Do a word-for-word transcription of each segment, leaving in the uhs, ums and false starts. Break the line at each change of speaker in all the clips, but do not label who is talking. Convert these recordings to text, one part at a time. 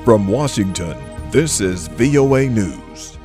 From Washington, this is V O A News.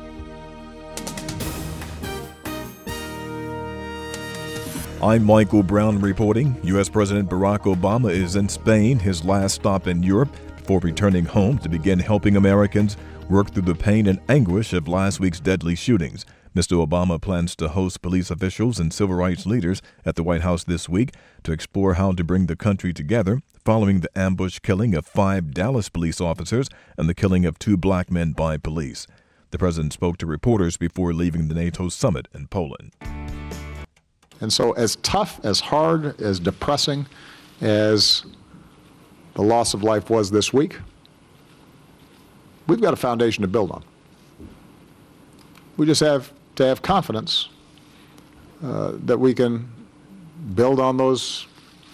I'm Michael Brown reporting. U S President Barack Obama is in Spain, his last stop in Europe, before returning home to begin helping Americans work through the pain and anguish of last week's deadly shootings. Mister Obama plans to host police officials and civil rights leaders at the White House this week to explore how to bring the country together following the ambush killing of five Dallas police officers and the killing of two black men by police. The president spoke to reporters before leaving the NATO summit in Poland.
And so as tough, as hard, as depressing as the loss of life was this week, we've got a foundation to build on. We just have to have confidence uh, that we can build on those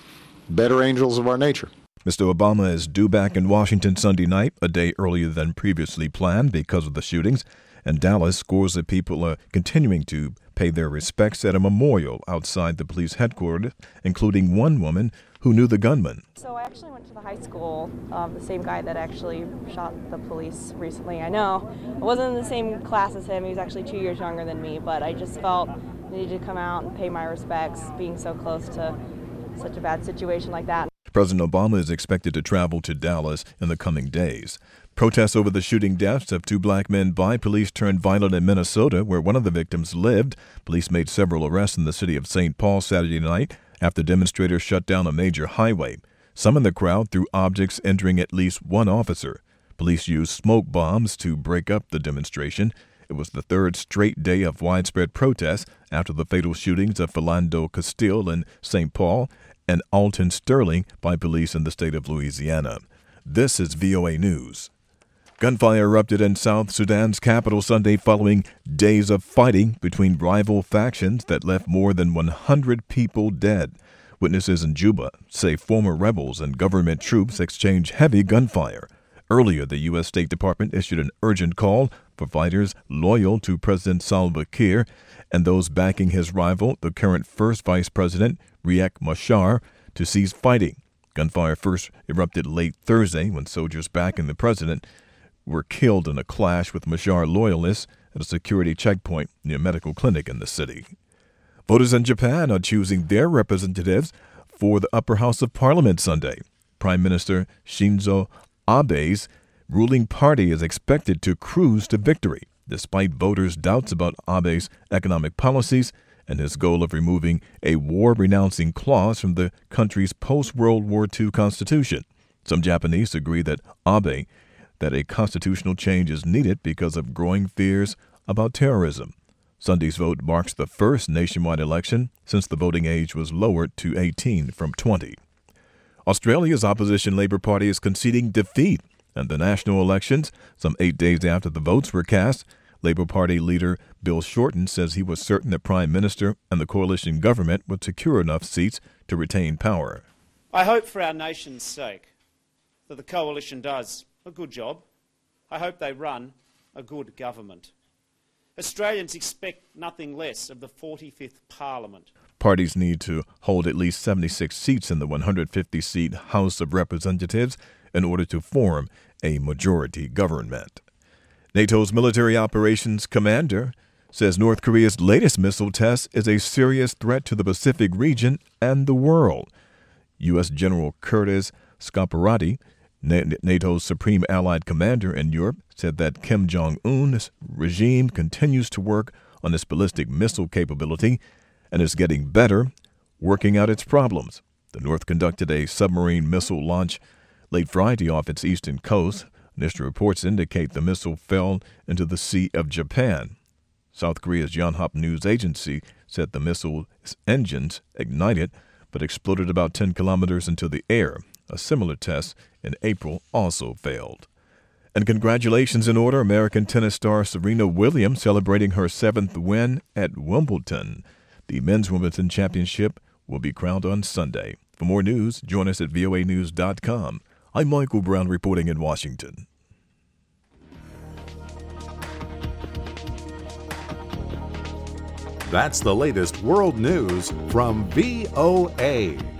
better angels of our nature.
Mister Obama is due back in Washington Sunday night, a day earlier than previously planned because of the shootings. In Dallas, scores of people are continuing to pay their respects at a memorial outside the police headquarters, including one woman who knew the gunman.
So I actually went to the high school, um, the same guy that actually shot the police recently. I know I wasn't in the same class as him. He was actually two years younger than me, but I just felt I needed to come out and pay my respects being so close to such a bad situation like that.
President Obama is expected to travel to Dallas in the coming days. Protests over the shooting deaths of two black men by police turned violent in Minnesota, where one of the victims lived. Police made several arrests in the city of Saint Paul Saturday night after demonstrators shut down a major highway. Some in the crowd threw objects, injuring at least one officer. Police used smoke bombs to break up the demonstration. It was the third straight day of widespread protests after the fatal shootings of Philando Castile in Saint Paul and Alton Sterling by police in the state of Louisiana. This is V O A News. Gunfire erupted in South Sudan's capital Sunday following days of fighting between rival factions that left more than one hundred people dead. Witnesses in Juba say former rebels and government troops exchanged heavy gunfire. Earlier, the U S State Department issued an urgent call for fighters loyal to President Salva Kiir and those backing his rival, the current first vice president, Riek Machar, to cease fighting. Gunfire first erupted late Thursday when soldiers backing the president were killed in a clash with Machar loyalists at a security checkpoint near a medical clinic in the city. Voters in Japan are choosing their representatives for the upper house of parliament Sunday. Prime Minister Shinzo Abe's ruling party is expected to cruise to victory, despite voters' doubts about Abe's economic policies and his goal of removing a war-renouncing clause from the country's post-World War Two constitution. Some Japanese agree that Abe that a constitutional change is needed because of growing fears about terrorism. Sunday's vote marks the first nationwide election since the voting age was lowered to eighteen from twenty. Australia's opposition Labour Party is conceding defeat in the national elections some eight days after the votes were cast. Labour Party leader Bill Shorten says he was certain the Prime Minister and the coalition government would secure enough seats to retain power.
I hope for our nation's sake that the coalition does a good job. I hope they run a good government. Australians expect nothing less of the forty-fifth Parliament.
Parties need to hold at least seventy-six seats in the one hundred fifty seat House of Representatives in order to form a majority government. NATO's military operations commander says North Korea's latest missile test is a serious threat to the Pacific region and the world. U S. General Curtis Scaparrotti, NATO's supreme allied commander in Europe, said that Kim Jong-un's regime continues to work on its ballistic missile capability and is getting better, working out its problems. The North conducted a submarine missile launch late Friday off its eastern coast. Initial reports indicate the missile fell into the Sea of Japan. South Korea's Yonhap News Agency said the missile's engines ignited but exploded about ten kilometers into the air. A similar test in April also failed. And congratulations in order, American tennis star Serena Williams celebrating her seventh win at Wimbledon. The Men's Wimbledon Championship will be crowned on Sunday. For more news, join us at V O A news dot com. I'm Michael Brown reporting in Washington.
That's the latest world news from V O A.